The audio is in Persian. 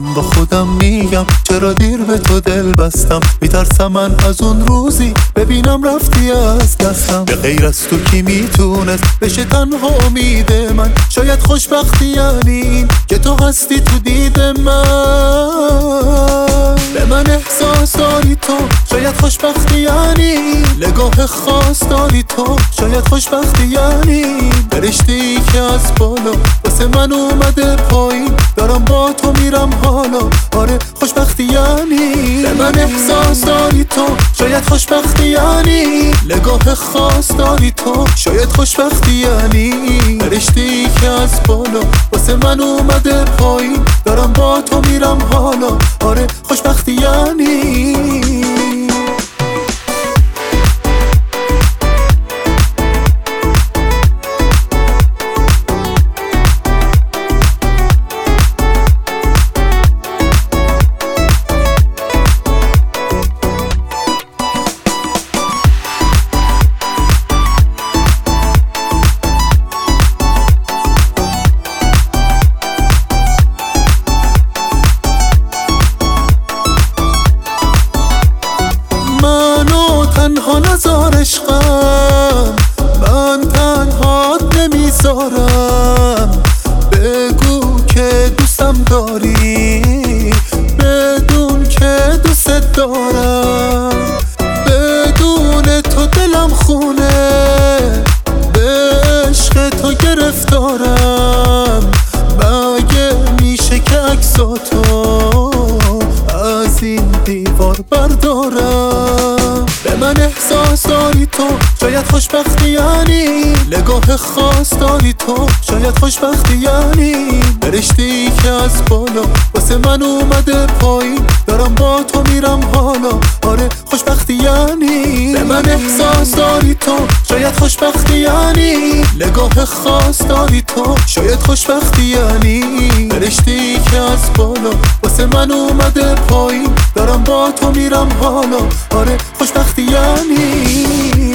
با خودم میگم چرا دیر به تو دل بستم. میترسم من از اون روزی ببینم رفتی از دستم. به غیر از تو کی میتونست بشه تنها امید من؟ شاید خوشبختی یعنی این که تو هستی تو دید من. به من احساس داری تو، شاید خوشبختی یعنی نگاه خاص داری تو، شاید خوشبختی یعنی فرشته‌ای که از بالا واسه من اومده پایین. دارم با تو میرم حالا، آره خوشبختی یعنی. به من احساس داری تو، شاید خوشبختی یعنی نگاه خاص داری تو، شاید خوشبختی یعنی فرشته‌ای که از بالا واسه من اومده پایین. دارم با تو میرم حالا، آره خوشبختی یعنی. تنها نذار عشقم، من تنهات نمیذارم. بگو که دوستم داری بدون که دوست دارم. بدون تو دلم خونه، به عشق تو گرفتارم. مگه میشه که عکساتو از این دیوار بردارم؟ به من احساس داری تو، شاید خوشبختی یعنی نگاه خاص داری تو، شاید خوشبختی یعنی فرشته‌ای که از بالا واسه من اومده پایین. دارم با تو میرم حالا، آره خوشبختی یعنی. به من احساس داری تو، شاید خوشبختی یعنی نگاه خاص داری تو، شاید خوشبختی یعنی فرشته‌ای که از بالا واسه من اومده پایین. دارم با تو میرم حالا، آره خوشبختی یعنی.